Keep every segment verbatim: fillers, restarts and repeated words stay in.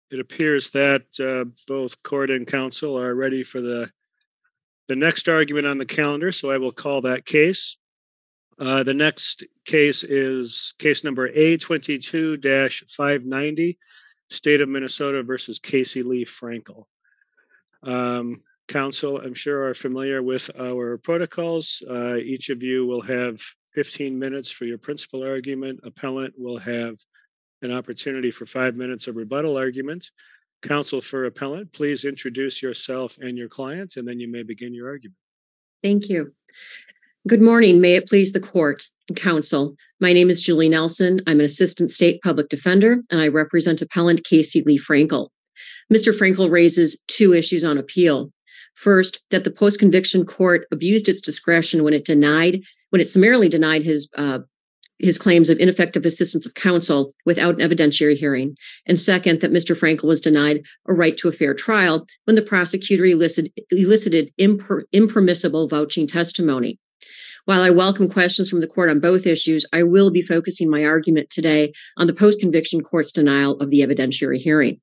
it appears that uh, both court and counsel are ready for the, the next argument on the calendar, so I will call that case. Uh, the next case is case number A twenty-two dash five ninety, State of Minnesota versus Casey Lee Frankel. Um, counsel, I'm sure, are familiar with our protocols. Uh, each of you will have fifteen minutes for your principal argument. Appellant will have an opportunity for five minutes of rebuttal argument. Counsel for appellant, please introduce yourself and your client, and then you may begin your argument. Thank you. Good morning. May it please the court and counsel. My name is Julie Nelson. I'm an assistant state public defender, and I represent appellant Casey Lee Frankel. Mister Frankel raises two issues on appeal. First, that the post-conviction court abused its discretion when it denied, when it summarily denied his uh, his claims of ineffective assistance of counsel without an evidentiary hearing. And second, that Mister Frankel was denied a right to a fair trial when the prosecutor elicited, elicited imper, impermissible vouching testimony. While I welcome questions from the court on both issues, I will be focusing my argument today on the post-conviction court's denial of the evidentiary hearing.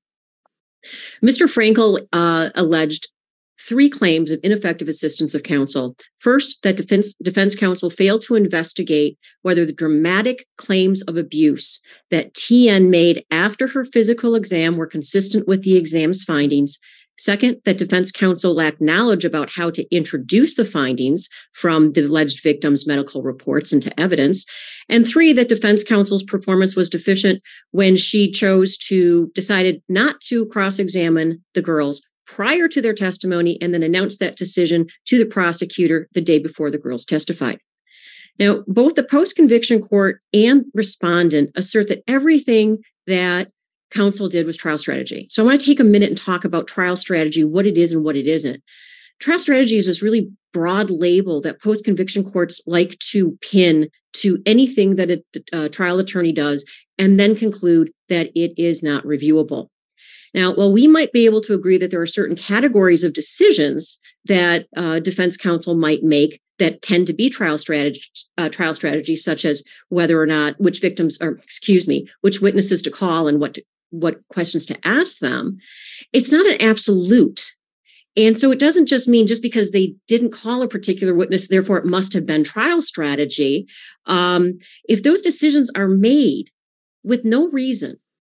Mister Frankel uh, alleged three claims of ineffective assistance of counsel. First, that defense, defense counsel failed to investigate whether the dramatic claims of abuse that T N made after her physical exam were consistent with the exam's findings. Second, that defense counsel lacked knowledge about how to introduce the findings from the alleged victim's medical reports into evidence. And three, that defense counsel's performance was deficient when she chose to decided not to cross-examine the girls prior to their testimony and then announced that decision to the prosecutor the day before the girls testified. Now, both the post-conviction court and respondent assert that everything that counsel did was trial strategy. So I want to take a minute and talk about trial strategy, what it is and what it isn't. Trial strategy is this really broad label that post-conviction courts like to pin to anything that a, a trial attorney does and then conclude that it is not reviewable. Now, while we might be able to agree that there are certain categories of decisions that uh, defense counsel might make that tend to be trial strategy, uh, trial strategies, such as whether or not which victims, or excuse me, which witnesses to call and what to, what questions to ask them, it's not an absolute. And so it doesn't just mean just because they didn't call a particular witness, therefore it must have been trial strategy. Um, if those decisions are made with no reason,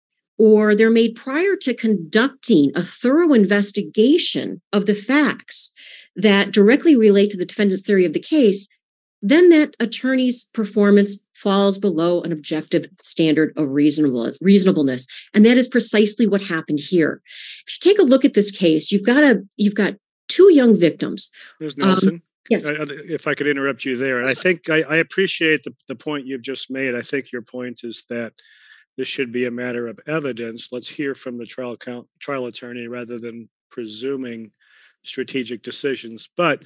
or they're made prior to conducting a thorough investigation of the facts that directly relate to the defendant's theory of the case, then that attorney's performance falls below an objective standard of reasonable, reasonableness. And that is precisely what happened here. If you take a look at this case, you've got a you've got two young victims. Miz Nelson, um, yes. I, if I could interrupt you there. And I think I, I appreciate the, the point you've just made. I think your point is that this should be a matter of evidence. Let's hear from the trial count, trial attorney rather than presuming strategic decisions. But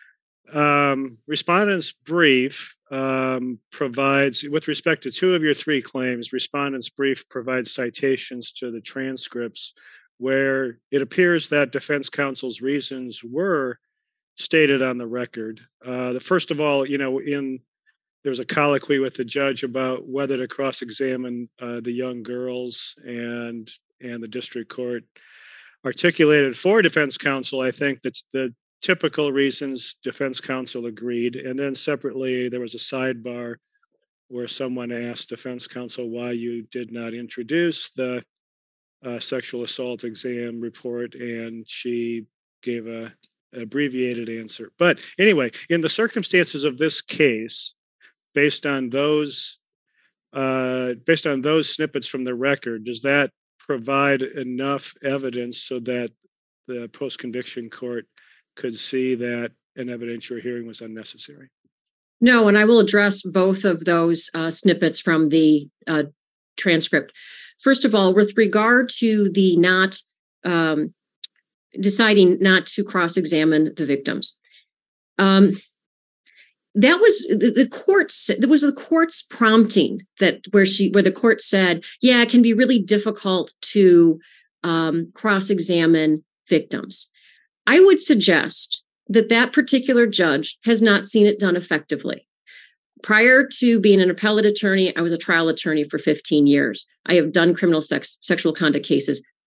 um, respondent's brief um, provides, with respect to two of your three claims, respondent's brief provides citations to the transcripts where it appears that defense counsel's reasons were stated on the record. Uh, the first of all, you know, in there was a colloquy with the judge about whether to cross-examine uh, the young girls, and and the district court articulated for defense counsel, I think, that's the typical reasons defense counsel agreed. And then separately, there was a sidebar where someone asked defense counsel why you did not introduce the uh, sexual assault exam report, and she gave a an abbreviated answer. But anyway, in the circumstances of this case, based on those uh, based on those snippets from the record, does that provide enough evidence so that the post-conviction court could see that an evidentiary hearing was unnecessary? No, and I will address both of those uh, snippets from the uh, transcript. First of all, with regard to the not um, deciding not to cross-examine the victims, um, that was the, the court's. There was the court's prompting that where she, where the court said, "Yeah, it can be really difficult to um, cross-examine victims." I would suggest that that particular judge has not seen it done effectively. Prior to being an appellate attorney, I was a trial attorney for fifteen years. I have done criminal sex, sexual conduct cases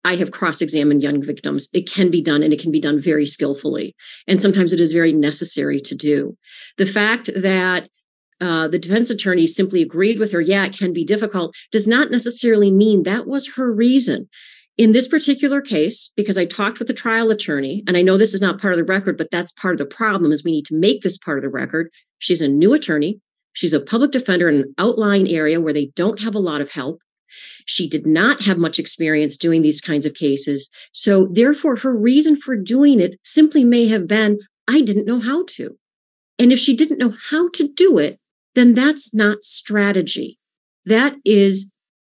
I have cross-examined young victims. It can be done, and it can be done very skillfully. And sometimes it is very necessary to do. The fact that uh, the defense attorney simply agreed with her, yeah, it can be difficult, does not necessarily mean that was her reason. In this particular case, because I talked with the trial attorney, and I know this is not part of the record, but that's part of the problem, is we need to make this part of the record. She's a new attorney. She's a public defender in an outlying area where they don't have a lot of help. She did not have much experience doing these kinds of cases. So therefore, her reason for doing it simply may have been, I didn't know how to. And if she didn't know how to do it, then that's not strategy. That is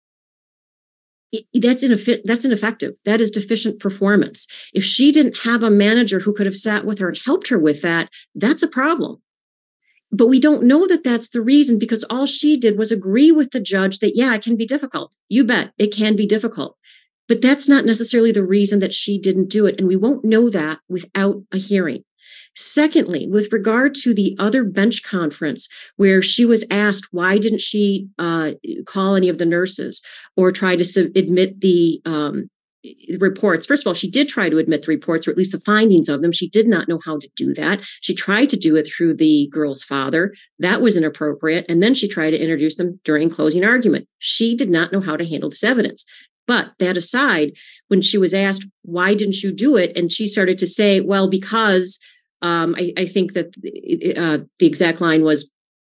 That's, ineffi- that's ineffective. That is deficient performance. If she didn't have a manager who could have sat with her and helped her with that, that's a problem. But we don't know that that's the reason, because all she did was agree with the judge that, yeah, it can be difficult. You bet it can be difficult. But that's not necessarily the reason that she didn't do it. And we won't know that without a hearing. Secondly, with regard to the other bench conference where she was asked, why didn't she uh, call any of the nurses or try to sub- admit the um, reports? First of all, she did try to admit the reports, or at least the findings of them. She did not know how to do that. She tried to do it through the girl's father. That was inappropriate. And then she tried to introduce them during closing argument. She did not know how to handle this evidence. But that aside, when she was asked, why didn't you do it? And she started to say, well, because Um, I, I think that uh, the exact line was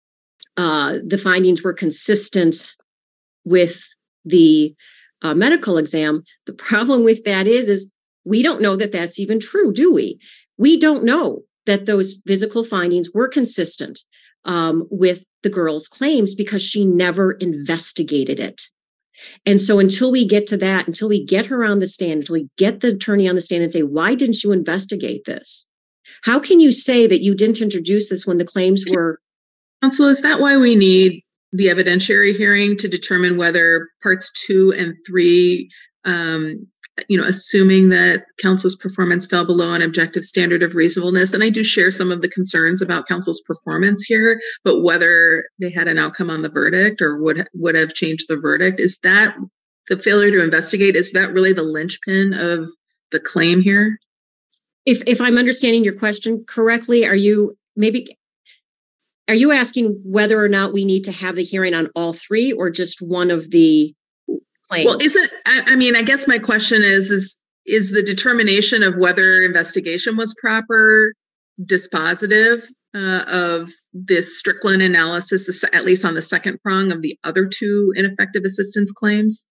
uh, the findings were consistent with the uh, medical exam. The problem with that is, is we don't know that that's even true, do we? We don't know that those physical findings were consistent um, with the girl's claims because she never investigated it. And so until we get to that, until we get her on the stand, until we get the attorney on the stand and say, why didn't you investigate this? How can you say that you didn't introduce this when the claims were? Counsel, is that why we need the evidentiary hearing to determine whether parts two and three, um, you know, assuming that counsel's performance fell below an objective standard of reasonableness? And I do share some of the concerns about counsel's performance here, but whether they had an outcome on the verdict or would would have changed the verdict, is that the failure to investigate? Is that really the linchpin of the claim here? If if I'm understanding your question correctly, are you maybe are you asking whether or not we need to have the hearing on all three or just one of the claims? Well, isn't I, I mean, I guess my question is is is the determination of whether investigation was proper dispositive uh, of this Strickland analysis, at least on the second prong of the other two ineffective assistance claims?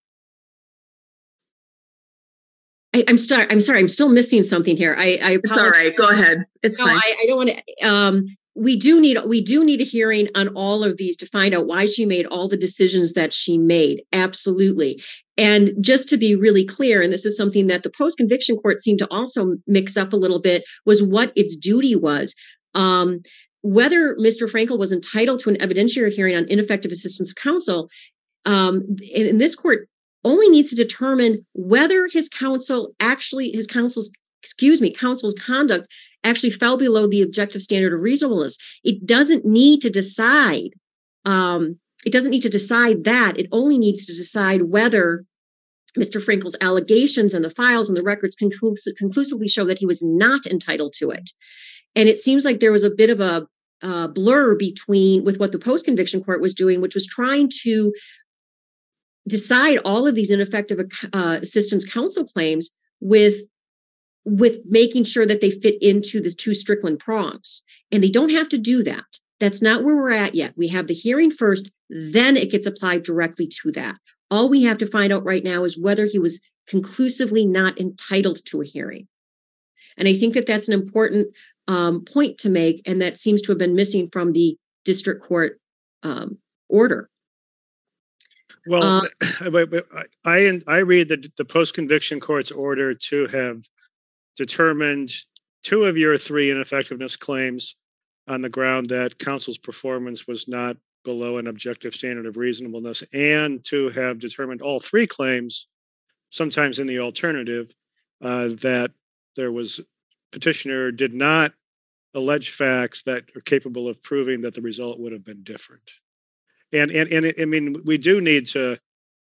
I, I'm sorry. I'm sorry. I'm still missing something here. I, I it's all right. Go ahead. It's no, fine. I, I don't want to. Um, we do need we do need a hearing on all of these to find out why she made all the decisions that she made. Absolutely. And just to be really clear, and this is something that the post-conviction court seemed to also mix up a little bit, was what its duty was. Um, whether Mister Frankel was entitled to an evidentiary hearing on ineffective assistance of counsel, um, in, in this court, only needs to determine whether his counsel actually, his counsel's, excuse me, counsel's conduct actually fell below the objective standard of reasonableness. It doesn't need to decide, um, it doesn't need to decide that. It only needs to decide whether Mister Frankel's allegations and the files and the records conclus- conclusively show that he was not entitled to it. And it seems like there was a bit of a uh, blur between with what the post-conviction court was doing, which was trying to decide all of these ineffective uh, assistance counsel claims with, with making sure that they fit into the two Strickland prongs. And they don't have to do that. That's not where we're at yet. We have the hearing first, then it gets applied directly to that. All we have to find out right now is whether he was conclusively not entitled to a hearing. And I think that that's an important um, point to make, and that seems to have been missing from the district court um, order. Well, Uh, I I read the, the post-conviction court's order to have determined two of your three ineffectiveness claims on the ground that counsel's performance was not below an objective standard of reasonableness, and to have determined all three claims, sometimes in the alternative, uh, that there was petitioner did not allege facts that are capable of proving that the result would have been different. And and and it, I mean, we do need to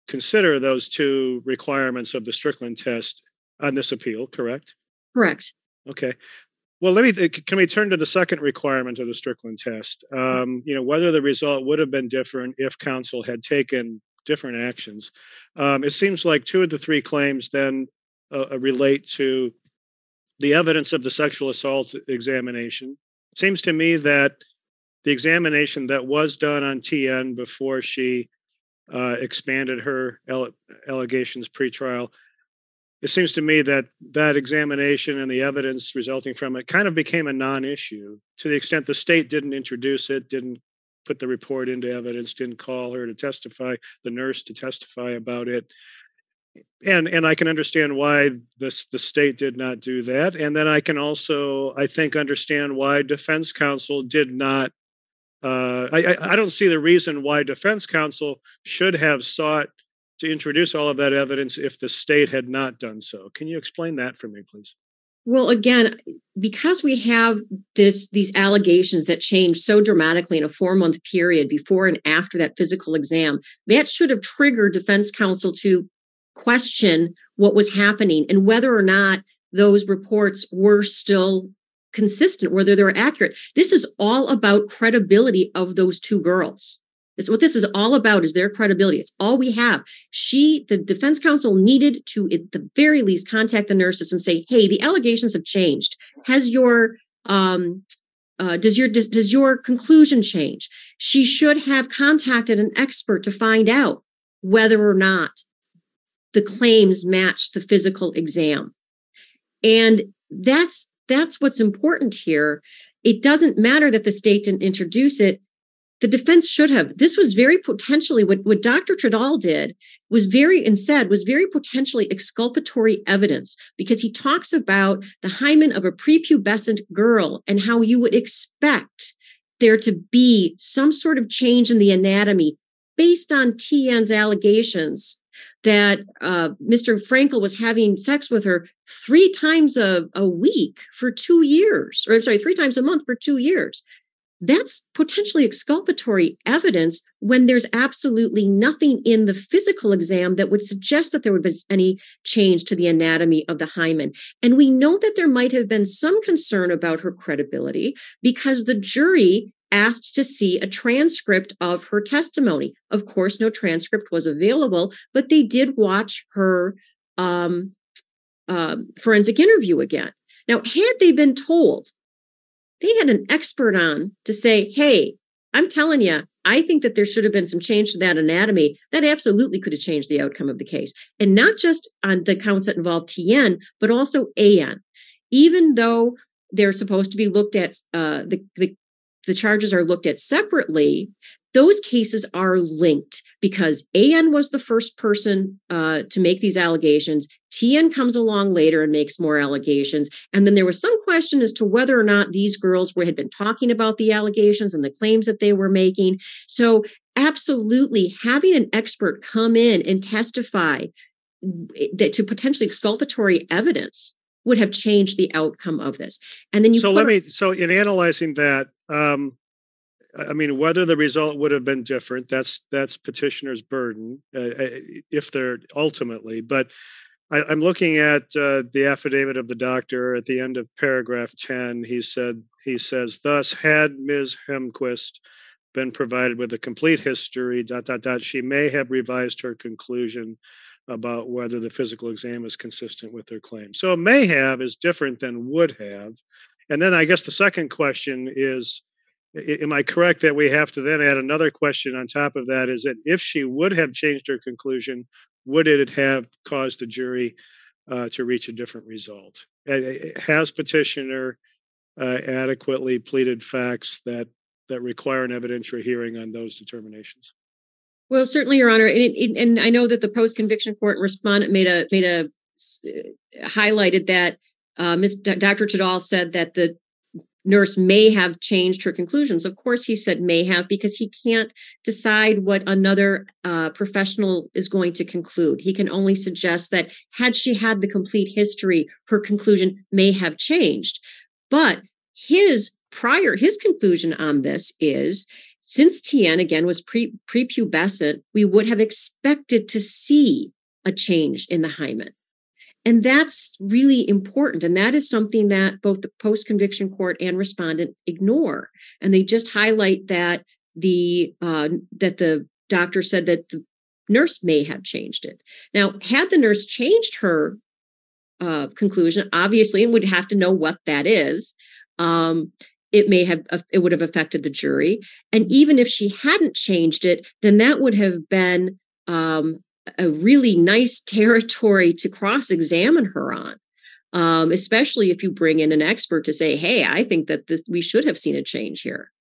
consider those two requirements of the Strickland test on this appeal, correct? Correct. Okay. Well, let me, th- can we turn to the second requirement of the Strickland test? Um, you know, whether the result would have been different if counsel had taken different actions. Um, it seems like two of the three claims then uh, relate to the evidence of the sexual assault examination. It seems to me that the examination that was done on T N before she uh, expanded her ele- allegations pretrial, it seems to me that that examination and the evidence resulting from it kind of became a non-issue to the extent the state didn't introduce it, didn't put the report into evidence, didn't call her to testify, the nurse to testify about it. And and I can understand why this the state did not do that. And then I can also, I think, understand why defense counsel did not. Uh, I, I I don't see the reason why defense counsel should have sought to introduce all of that evidence if the state had not done so. Can you explain that for me, please? Well, again, because we have this these allegations that changed so dramatically in a four-month period before and after that physical exam, that should have triggered defense counsel to question what was happening and whether or not those reports were still consistent, whether they're accurate. This is all about credibility of those two girls. It's what this is all about, is their credibility. It's all we have. She, the defense counsel, needed to, at the very least, contact the nurses and say, hey, the allegations have changed. Has your, um, uh, does your, does, does your conclusion change? She should have contacted an expert to find out whether or not the claims match the physical exam. And that's, that's what's important here. It doesn't matter that the state didn't introduce it. The defense should have. This was very potentially, what, what Doctor Tredal did was very, and said, was very potentially exculpatory evidence, because he talks about the hymen of a prepubescent girl and how you would expect there to be some sort of change in the anatomy based on T N's allegations that uh, Mister Frankel was having sex with her three times a, a week for two years, or I'm sorry, three times a month for two years. That's potentially exculpatory evidence when there's absolutely nothing in the physical exam that would suggest that there would be any change to the anatomy of the hymen. And we know that there might have been some concern about her credibility because the jury asked to see a transcript of her testimony. Of course, no transcript was available, but they did watch her um, um, forensic interview again. Now, had they been told, they had an expert on to say, hey, I'm telling you, I think that there should have been some change to that anatomy, that absolutely could have changed the outcome of the case. And not just on the counts that involve T N, but also A N. Even though they're supposed to be looked at, uh, the, the, the charges are looked at separately, those cases are linked because A N was the first person uh, to make these allegations. T N comes along later and makes more allegations. And then there was some question as to whether or not these girls were, had been talking about the allegations and the claims that they were making. So absolutely having an expert come in and testify that to potentially exculpatory evidence would have changed the outcome of this. And then you so let me, so in analyzing that, um, I mean, whether the result would have been different, that's that's petitioner's burden, uh, if they're ultimately. But I, I'm looking at uh, the affidavit of the doctor at the end of paragraph ten. He said, he says, thus, had Miz Hemquist been provided with a complete history, dot, dot, dot, she may have revised her conclusion about whether the physical exam is consistent with their claim. So may have is different than would have. And then I guess the second question is, am I correct that we have to then add another question on top of that? Is that if she would have changed her conclusion, would it have caused the jury uh, to reach a different result? Has petitioner uh, adequately pleaded facts that that require an evidentiary hearing on those determinations? Well, certainly, Your Honor, and, it, and I know that the post-conviction court respondent made a made a uh, highlighted that uh, Miz Doctor Tredal said that the nurse may have changed her conclusions. Of course, he said may have because he can't decide what another uh, professional is going to conclude. He can only suggest that had she had the complete history, her conclusion may have changed. But his prior, his conclusion on this is Since T N, again, was pre, prepubescent, we would have expected to see a change in the hymen. And that's really important. And that is something that both the post-conviction court and respondent ignore. And they just highlight that the uh, that the doctor said that the nurse may have changed it. Now, had the nurse changed her uh, conclusion, obviously, and would have to know what that is, um, it may have, it would have affected the jury. And even if she hadn't changed it, then that would have been um, a really nice territory to cross-examine her on, um, especially if you bring in an expert to say, hey, I think that this, we should have seen a change here.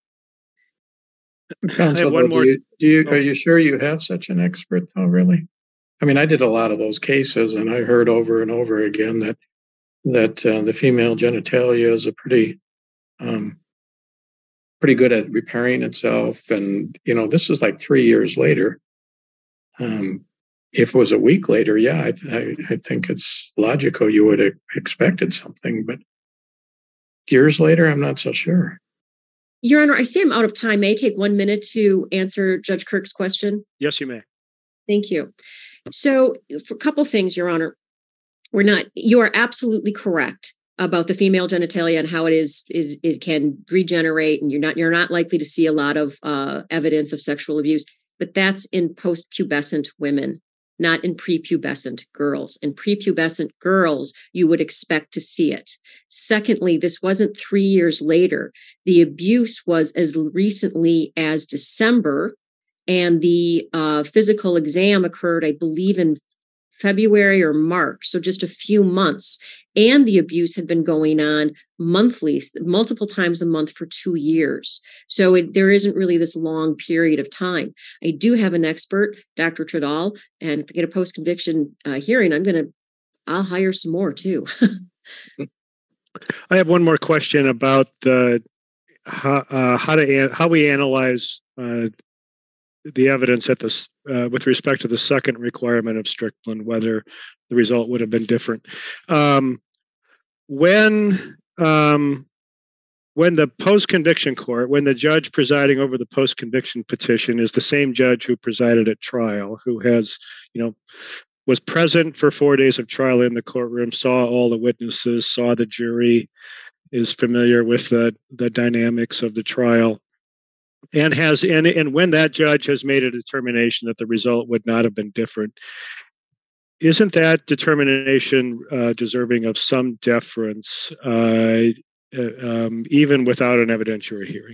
Counsel, one more. Do you, do you, are you sure you have such an expert though, really? I mean, I did a lot of those cases and I heard over and over again that that uh, the female genitalia is a pretty um, pretty good at repairing itself. And, you know, this is like three years later. Um, if it was a week later, yeah, I, I, I think it's logical you would have expected something. But years later, I'm not so sure. Your Honor, I see I'm out of time. May I take one minute to answer Judge Kirk's question? Yes, you may. Thank you. So for a couple things, Your Honor, we're not, you are absolutely correct about the female genitalia and how it is, is it can regenerate, and you're not, you're not likely to see a lot of uh, evidence of sexual abuse, but that's in post-pubescent women, not in prepubescent girls. In prepubescent girls, you would expect to see it. Secondly, this wasn't three years later. The abuse was as recently as December, and the uh, physical exam occurred, I believe, in February or March, so just a few months. And the abuse had been going on monthly, multiple times a month for two years. So it, there isn't really this long period of time. I do have an expert, Doctor Tredal, and if I get a post-conviction uh, hearing, I'm going to, I'll hire some more too. I have one more question about the how, uh, how to how we analyze uh, the evidence at this uh, with respect to the second requirement of Strickland, whether the result would have been different. Um, when um, when the post-conviction court, when the judge presiding over the post-conviction petition is the same judge who presided at trial, who has, you know, was present for four days of trial in the courtroom, saw all the witnesses, saw the jury, is familiar with the the dynamics of the trial, and has and, and when that judge has made a determination that the result would not have been different, isn't that determination uh, deserving of some deference, uh, um, even without an evidentiary hearing?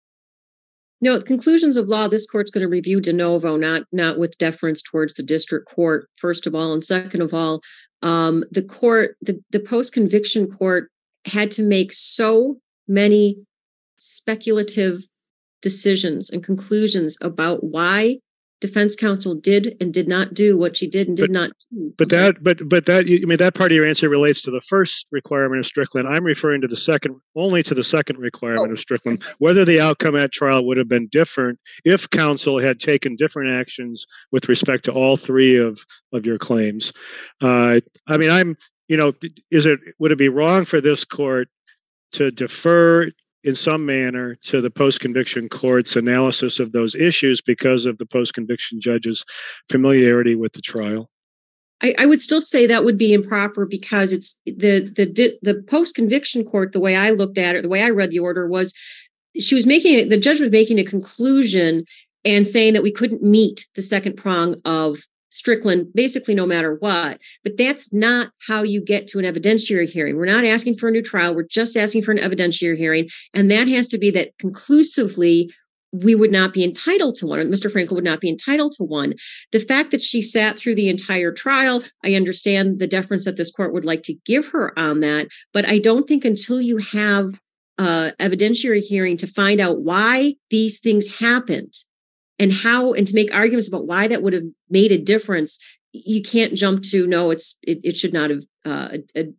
No, conclusions of law, this court's going to review de novo, not not with deference towards the district court, first of all. And second of all, um, the court, the, the post-conviction court had to make so many speculative decisions and conclusions about why defense counsel did and did not do what she did and did but, not do. But okay. that, but but that, I mean, that part of your answer relates to the first requirement of Strickland. I'm referring to the second, only to the second requirement oh, of Strickland, whether the outcome at trial would have been different if counsel had taken different actions with respect to all three of of your claims. Uh, I mean, I'm, you know, is it would it be wrong for this court to defer in some manner to the post-conviction court's analysis of those issues because of the post-conviction judge's familiarity with the trial? I, I would still say that would be improper because it's the the the post-conviction court, the way I looked at it, the way I read the order was she was making, the judge was making a conclusion and saying that we couldn't meet the second prong of Strickland, basically no matter what. But that's not how you get to an evidentiary hearing. We're not asking for a new trial. We're just asking for an evidentiary hearing. And that has to be that conclusively we would not be entitled to one, or Mister Frankel would not be entitled to one. The fact that she sat through the entire trial, I understand the deference that this court would like to give her on that. But I don't think until you have uh, evidentiary hearing to find out why these things happened, and how, and to make arguments about why that would have made a difference, you can't jump to, no, it's it, it should not have, uh, a,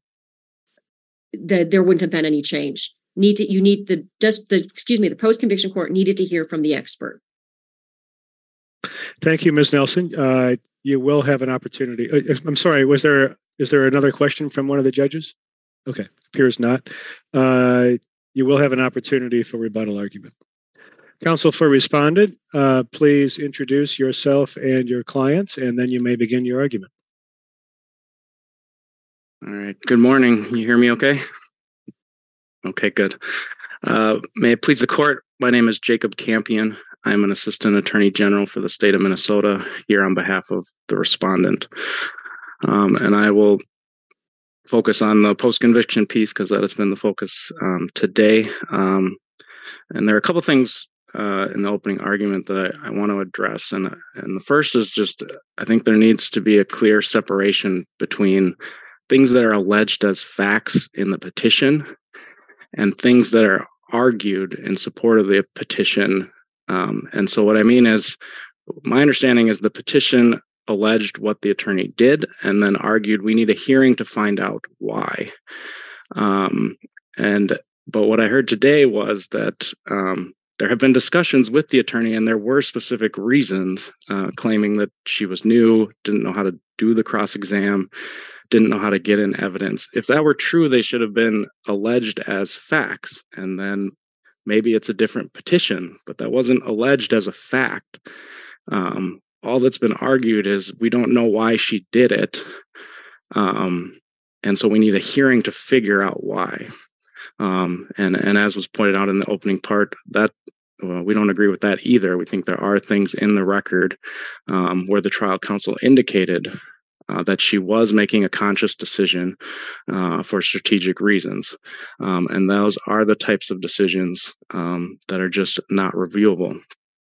the, there wouldn't have been any change. Need to, you need the, just the, excuse me, the post-conviction court needed to hear from the expert. Thank you, Miz Nelson. Uh, you will have an opportunity. Uh, I'm sorry, was there, is there another question from one of the judges? Okay, appears not. Uh, you will have an opportunity for rebuttal argument. Counsel for respondent, uh, please introduce yourself and your client, and then you may begin your argument. All right. Good morning. You hear me okay? Okay, good. Uh, may it please the court, my name is Jacob Campion. I'm an assistant attorney general for the state of Minnesota here on behalf of the respondent. Um, and I will focus on the post-conviction piece because that has been the focus um, today. Um, and there are a couple things uh, in the opening argument that I, I want to address. And, and the first is just, I think there needs to be a clear separation between things that are alleged as facts in the petition and things that are argued in support of the petition. Um, and so what I mean is, my understanding is the petition alleged what the attorney did and then argued we need a hearing to find out why. Um, and but what I heard today was that um, there have been discussions with the attorney and there were specific reasons uh, claiming that she was new, didn't know how to do the cross-exam, didn't know how to get in evidence. If that were true, they should have been alleged as facts, and then maybe it's a different petition, but that wasn't alleged as a fact. Um, all that's been argued is we don't know why she did it, um, and so we need a hearing to figure out why. Um, and, and as was pointed out in the opening part, that well, we don't agree with that either. We think there are things in the record um, where the trial counsel indicated Uh, that she was making a conscious decision uh, for strategic reasons. Um, and those are the types of decisions um, that are just not reviewable.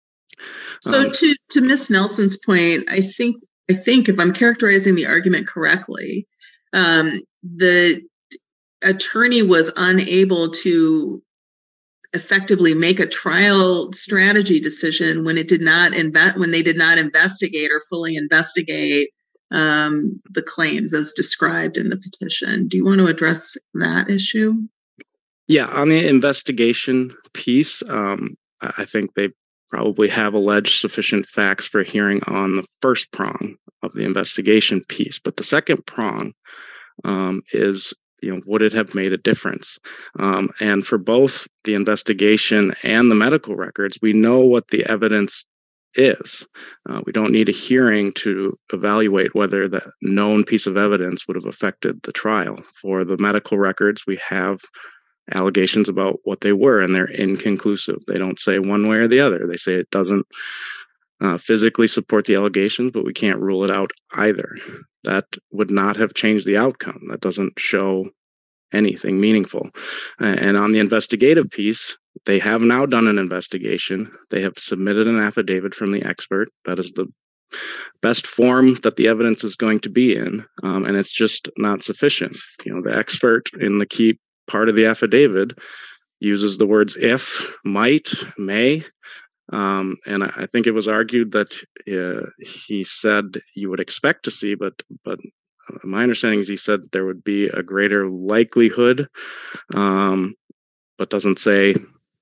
So Um, to, to Miz Nelson's point, I think, I think if I'm characterizing the argument correctly, um, the attorney was unable to effectively make a trial strategy decision when it did not invest, when they did not investigate or fully investigate um, the claims as described in the petition. Do you want to address that issue? yeah, on the investigation piece, um, I I think they probably have alleged sufficient facts for hearing on the first prong of the investigation piece. But the second prong um, is, you know, would it have made a difference? Um, and for both the investigation and the medical records, we know what the evidence is. Uh, we don't need a hearing to evaluate whether the known piece of evidence would have affected the trial. For the medical records, we have allegations about what they were, and they're inconclusive. They don't say one way or the other. They say it doesn't uh, physically support the allegations, but we can't rule it out either. That would not have changed the outcome. That doesn't show anything meaningful. And on the investigative piece, they have now done an investigation. They have submitted an affidavit from the expert. That is the best form that the evidence is going to be in, um, and it's just not sufficient. You know, the expert in the key part of the affidavit uses the words if, might, may, um, and I, I think it was argued that uh, he said you would expect to see, but but my understanding is he said there would be a greater likelihood, um, but doesn't say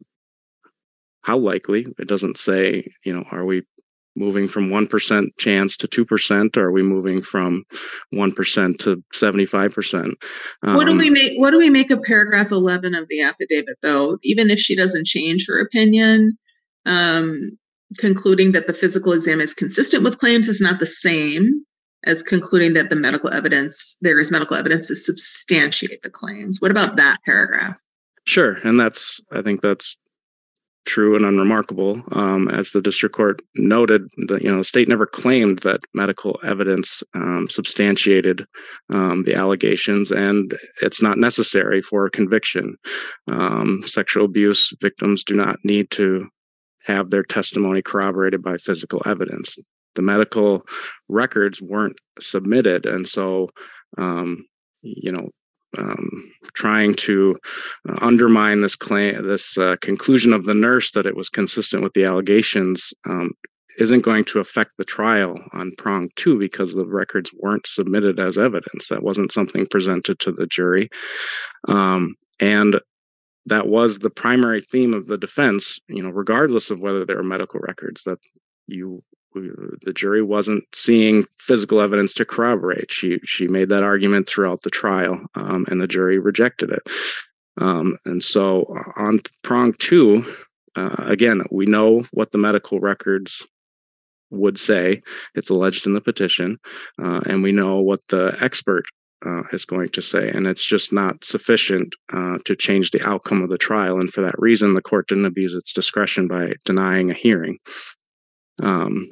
how likely. It doesn't say, you know, are we moving from one percent chance to two percent, or are we moving from one percent to seventy-five percent? Um, What do we make, what do we make of paragraph eleven of the affidavit, though? Even if she doesn't change her opinion, um, concluding that the physical exam is consistent with claims is not the same as concluding that the medical evidence, there is medical evidence to substantiate the claims. What about that paragraph? Sure. And that's, I think that's true and unremarkable. Um, as the district court noted, that, you know, the state never claimed that medical evidence um, substantiated um, the allegations, and it's not necessary for a conviction. Um, sexual abuse victims do not need to have their testimony corroborated by physical evidence. The medical records weren't submitted, and so, um, you know, um, trying to uh, undermine this claim, this uh, conclusion of the nurse that it was consistent with the allegations, um, isn't going to affect the trial on prong two because the records weren't submitted as evidence. That wasn't something presented to the jury, um, and that was the primary theme of the defense. You know, regardless of whether there are medical records, that you. The jury wasn't seeing physical evidence to corroborate. She she made that argument throughout the trial, um, and the jury rejected it. Um, and so on prong two, uh, again, we know what the medical records would say. It's alleged in the petition, uh, and we know what the expert uh, is going to say, and it's just not sufficient uh, to change the outcome of the trial. And for that reason, the court didn't abuse its discretion by denying a hearing. Um,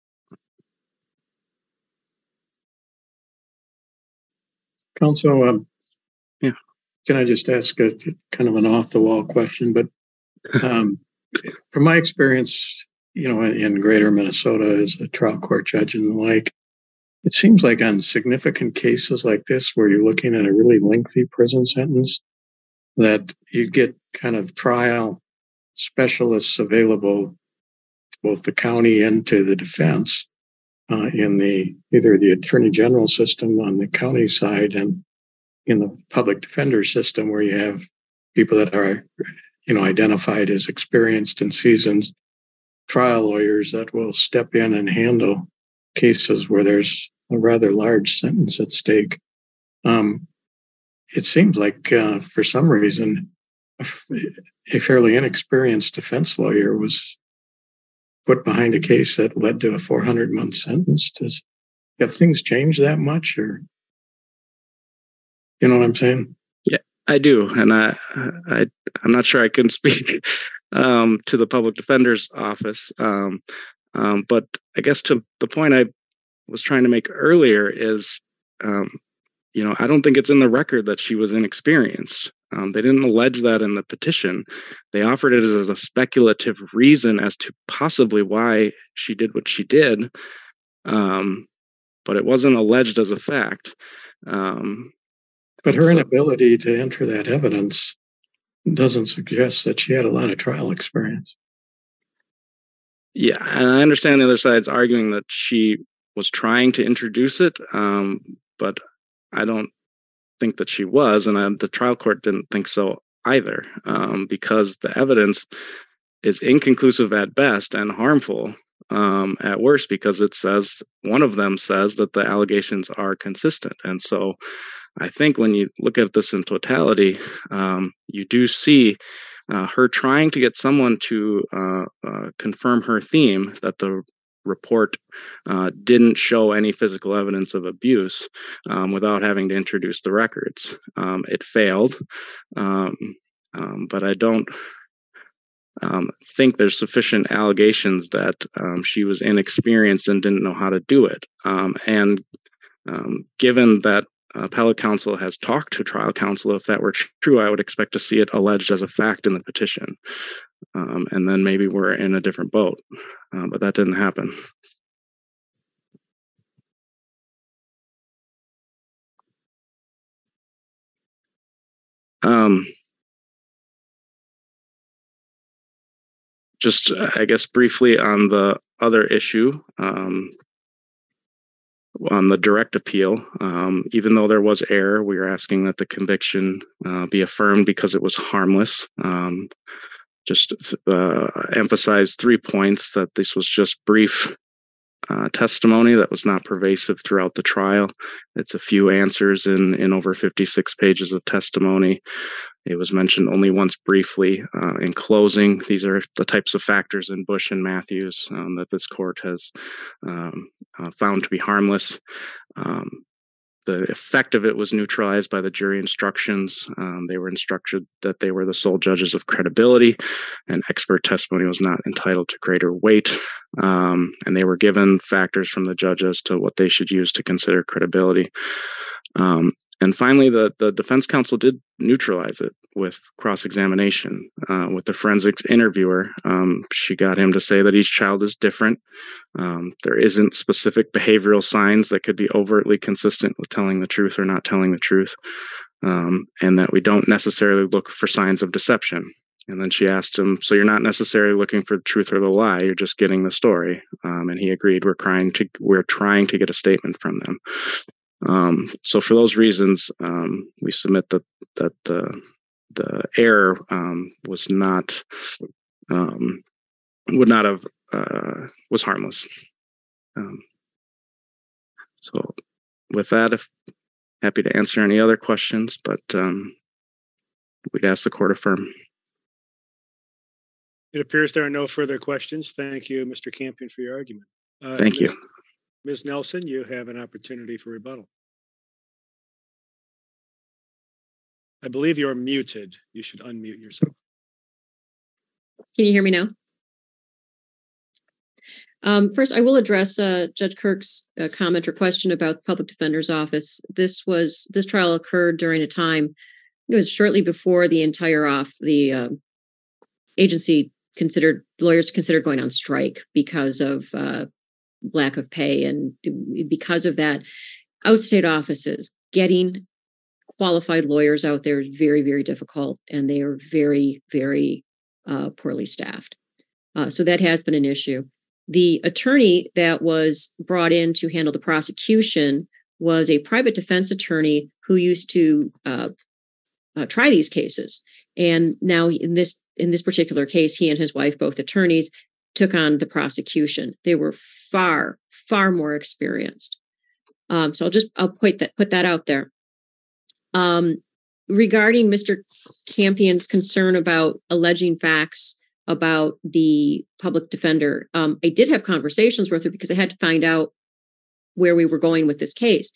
Counsel, um, yeah. Can I just ask a kind of an off-the-wall question? But um, from my experience, you know, in, in greater Minnesota as a trial court judge and the like, it seems like on significant cases like this, where you're looking at a really lengthy prison sentence, that you get kind of trial specialists available to both the county and to the defense uh, in the either the attorney general system on the county side and in the public defender system, where you have people that are, you know, identified as experienced and seasoned trial lawyers that will step in and handle cases where there's a rather large sentence at stake. Um, it seems like uh, for some reason, a, a fairly inexperienced defense lawyer was put behind a case that led to a four hundred month sentence. Does have things changed that much, or you know what I'm saying? Yeah, I do, and I, I, I'm not sure I can speak um, to the public defender's office, um, um, but I guess to the point I was trying to make earlier is, um, you know, I don't think it's in the record that she was inexperienced. Um, they didn't allege that in the petition. They offered it as a speculative reason as to possibly why she did what she did, um, but it wasn't alleged as a fact. Um, But her so, inability to enter that evidence doesn't suggest that she had a lot of trial experience. Yeah, and I understand the other side's arguing that she was trying to introduce it, um, but I don't think that she was, and I, the trial court didn't think so either, um, because the evidence is inconclusive at best and harmful um, at worst, because it says, one of them says that the allegations are consistent. And so I think when you look at this in totality, um, you do see uh, her trying to get someone to uh, uh, confirm her theme that the report uh, didn't show any physical evidence of abuse um, without having to introduce the records. Um, it failed, um, um, but I don't um, think there's sufficient allegations that um, she was inexperienced and didn't know how to do it. Um, and um, given that appellate counsel has talked to trial counsel, if that were true, I would expect to see it alleged as a fact in the petition. Um, and then maybe we're in a different boat, uh, but that didn't happen. Um, just, I guess, briefly on the other issue, um, on the direct appeal, um, even though there was error, we are asking that the conviction uh, be affirmed because it was harmless. Um, just uh, emphasize three points: that this was just brief uh, testimony that was not pervasive throughout the trial. It's a few answers in, in over fifty-six pages of testimony. It was mentioned only once briefly uh, in closing. These are the types of factors in Bush and Matthews um, that this court has um, uh, found to be harmless. Um, the effect of it was neutralized by the jury instructions. Um, they were instructed that they were the sole judges of credibility, and expert testimony was not entitled to greater weight. Um, and they were given factors from the judges to what they should use to consider credibility. Um, and finally, the, the defense counsel did neutralize it with cross-examination. Uh, with the forensics interviewer, um, she got him to say that each child is different. Um, there isn't specific behavioral signs that could be overtly consistent with telling the truth or not telling the truth, um, and that we don't necessarily look for signs of deception. And then she asked him, so you're not necessarily looking for the truth or the lie, you're just getting the story. Um, and he agreed, we're trying to, we're trying to get a statement from them. Um, so for those reasons, um, we submit that that the the error um, was not um, would not have uh, was harmless. Um, so with that, if happy to answer any other questions, but um, we'd ask the court affirm. It appears there are no further questions. Thank you, Mister Campion, for your argument. Uh, Thank Miz you. Miz Nelson, you have an opportunity for rebuttal. I believe you're muted. You should unmute yourself. Can you hear me now? Um, first, I will address uh, Judge Kirk's uh, comment or question about the Public Defender's Office. This was this trial occurred during a time, it was shortly before the entire off the uh, agency considered lawyers considered going on strike because of uh, lack of pay, and because of that, outstate offices getting qualified lawyers out there is very, very difficult, and they are very, very uh, poorly staffed. Uh, so that has been an issue. The attorney that was brought in to handle the prosecution was a private defense attorney who used to uh, uh, try these cases. And now in this in this particular case, he and his wife, both attorneys, took on the prosecution. They were far, far more experienced. Um, so I'll just I'll put that put that out there. Um, regarding Mister Campion's concern about alleging facts about the public defender, um, I did have conversations with her because I had to find out where we were going with this case.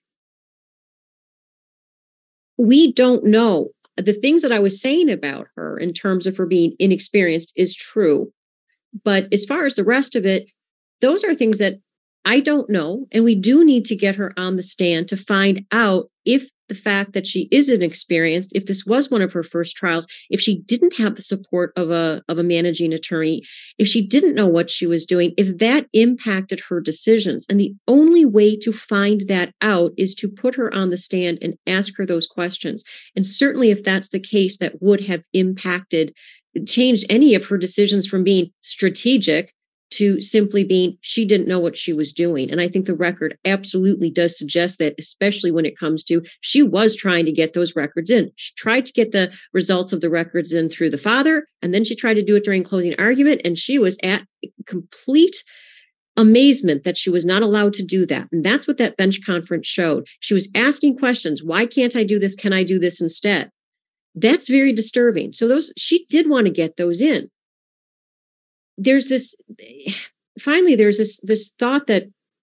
We don't know. The things that I was saying about her in terms of her being inexperienced is true. But as far as the rest of it, those are things that I don't know. And we do need to get her on the stand to find out if the fact that she is inexperienced, if this was one of her first trials, if she didn't have the support of a, of a managing attorney, if she didn't know what she was doing, if that impacted her decisions. And the only way to find that out is to put her on the stand and ask her those questions. And certainly if that's the case, that would have impacted, changed any of her decisions from being strategic to simply being she didn't know what she was doing. And I think the record absolutely does suggest that, especially when it comes to she was trying to get those records in. She tried to get the results of the records in through the father, and then she tried to do it during closing argument, and she was at complete amazement that she was not allowed to do that. And that's what that bench conference showed. She was asking questions. Why can't I do this? Can I do this instead? That's very disturbing. So those she did want to get those in. There's this, finally, there's this, this thought that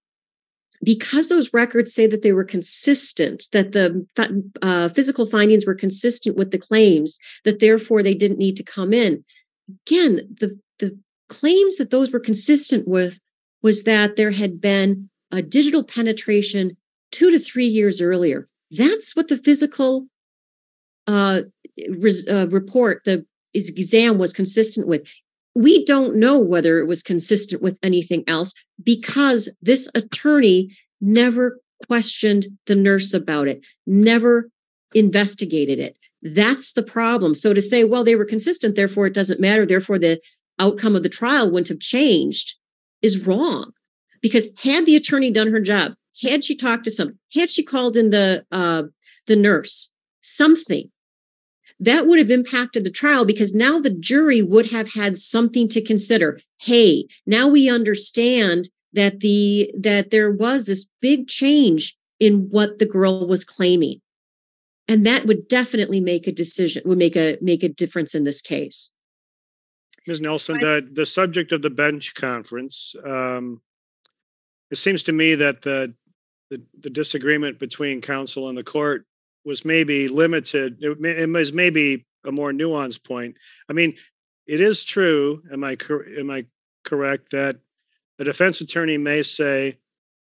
because those records say that they were consistent, that the uh, physical findings were consistent with the claims, that therefore they didn't need to come in. Again, the, the claims that those were consistent with was that there had been a digital penetration two to three years earlier. That's what the physical uh, res, uh, report, the exam was consistent with. We don't know whether it was consistent with anything else because this attorney never questioned the nurse about it, never investigated it. That's the problem. So to say, well, they were consistent, therefore it doesn't matter, therefore the outcome of the trial wouldn't have changed is wrong. Because had the attorney done her job, had she talked to someone, had she called in the uh, the nurse, something, that would have impacted the trial because now the jury would have had something to consider. Hey, now we understand that the that there was this big change in what the girl was claiming. And that would definitely make a decision, would make a make a difference in this case. Miz Nelson, the, the subject of the bench conference, um, it seems to me that the, the the disagreement between counsel and the court was maybe limited. It, it was maybe a more nuanced point. I mean, it is true, am I, am I correct, that the defense attorney may say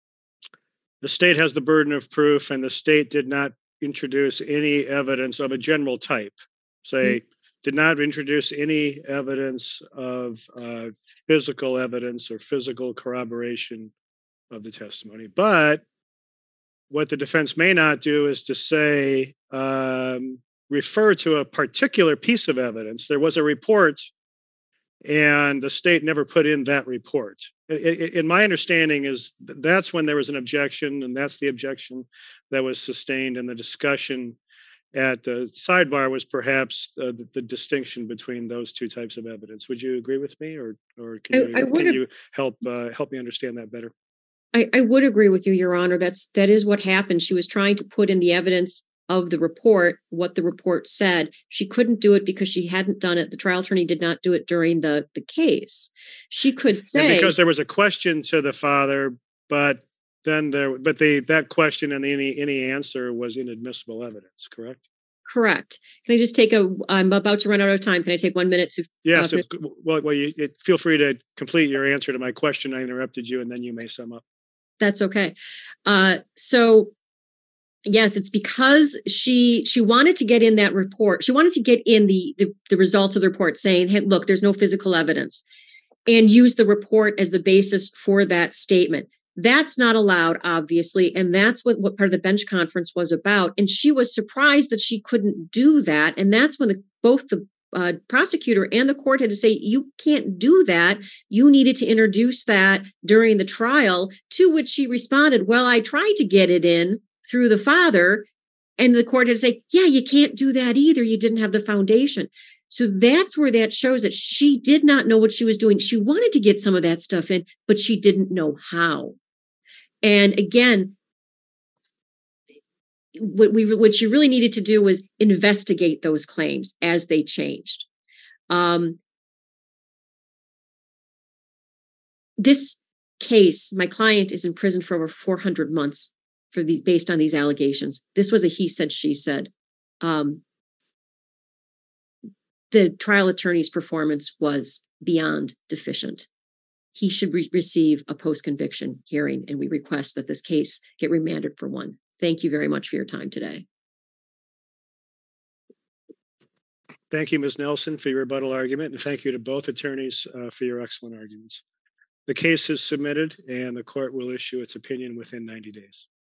the state has the burden of proof and the state did not introduce any evidence of a general type, say, mm-hmm. did not introduce any evidence of uh, physical evidence or physical corroboration of the testimony. But what the defense may not do is to say, um, refer to a particular piece of evidence. There was a report and the state never put in that report. In my understanding is that's when there was an objection, and that's the objection that was sustained, and the discussion at the sidebar was perhaps uh, the, the distinction between those two types of evidence. Would you agree with me, or or can, I, you, I can you help uh, help me understand that better? I, I would agree with you, Your Honor. That's that is what happened. She was trying to put in the evidence of the report, what the report said. She couldn't do it because she hadn't done it. The trial attorney did not do it during the, the case. She could say, and because there was a question to the father, but then there, but the that question and any any answer was inadmissible evidence. Correct. Correct. Can I just take a? I'm about to run out of time. Can I take one minute to? Yes. Uh, It, well, well, you it, feel free to complete your answer to my question. I interrupted you, and then you may sum up. That's okay. Uh, so, yes, it's because she she wanted to get in that report. She wanted to get in the the, the results of the report, saying, "Hey, look, there's no physical evidence," and use the report as the basis for that statement. That's not allowed, obviously, and that's what, what part of the bench conference was about. And she was surprised that she couldn't do that. And that's when the, both the uh, prosecutor and the court had to say, you can't do that. You needed to introduce that during the trial, to which she responded, well, I tried to get it in through the father. And the court had to say, yeah, you can't do that either. You didn't have the foundation. So that's where that shows that she did not know what she was doing. She wanted to get some of that stuff in, but she didn't know how. And again, what we what you really needed to do was investigate those claims as they changed. Um, this case, my client is in prison for over four hundred months for the based on these allegations. This was a he said, she said. Um, the trial attorney's performance was beyond deficient. He should re- receive a post-conviction hearing, and we request that this case get remanded for one. Thank you very much for your time today. Thank you, Miz Nelson, for your rebuttal argument, and thank you to both attorneys uh, for your excellent arguments. The case is submitted, and the court will issue its opinion within ninety days.